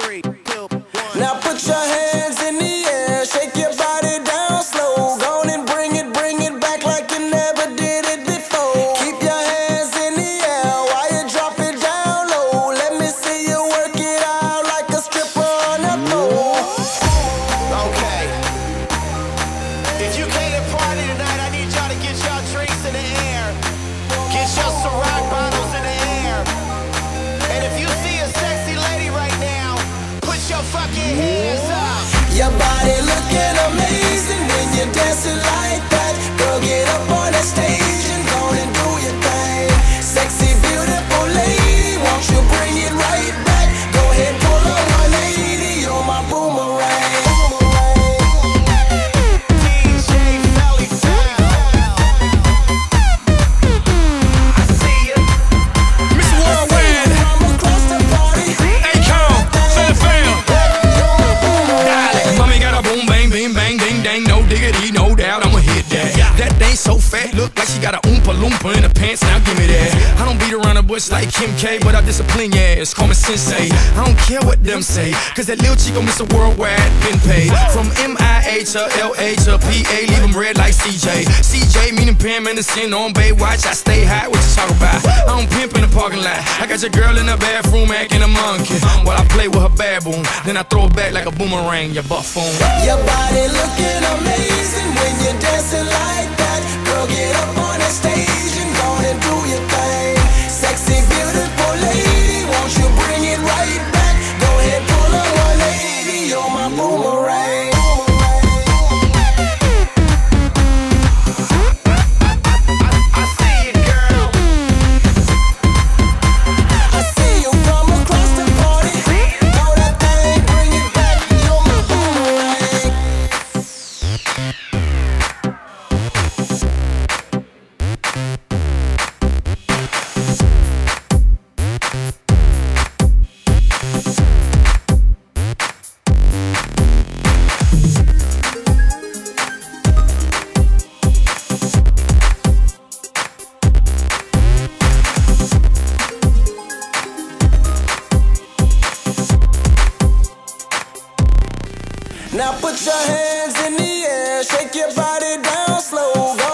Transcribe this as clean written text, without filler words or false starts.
Now put your hands in the air, shake your body down slow. Go on and bring it back like you never did it before. Keep your hands in the air while you drop it down low. Let me see you work it out like a stripper on a pole. Okay. If you came to party tonight, I need y'all to get y'all drinks in the air. Get your Ciroc bottles in the air. And if you see a sexy lady right now, put your fucking hands up. Your body looking amazing when you're dancing like that. Girl, get up on the stage and go and do your thing. Sexy, beautiful lady, won't you bring it right back? Go ahead, pull a 180, you're my boomerang. DJ Felly Town. I see ya. Miss Worldwide, From across the party, Akon, Philly fam. Mommy got a boom, bang, bing, bang, ding, dang. No diggity, no doubt, I'ma hit that. That thing so fat, look like she got a oompa loompa in her pants. Now give me that. I don't beat around the bush like Kim K, but I discipline your ass. Call me sensei. I don't care what them say, cause that little chico Mr. Worldwide been paid. From MIA to LA to PA, leave them red like CJ. CJ meaning Pam Anderson on Baywatch. I stay high, what you talk about? I don't pimp in the parking lot. I got your girl in the bathroom acting a monkey while I play with her baboon. Then I throw it back like a boomerang, you buffoon. your body looking amazing when you're dancing like that. Girl, get up on the stage and go and do your thing. Sexy, beautiful lady, won't you bring it right back? Go ahead, pull a 180, you're my boomerang. I see you, girl. I see you from across the party. Throw that thing, bring it back, you're my boomerang. Now put your hands in the air, shake your body down slow.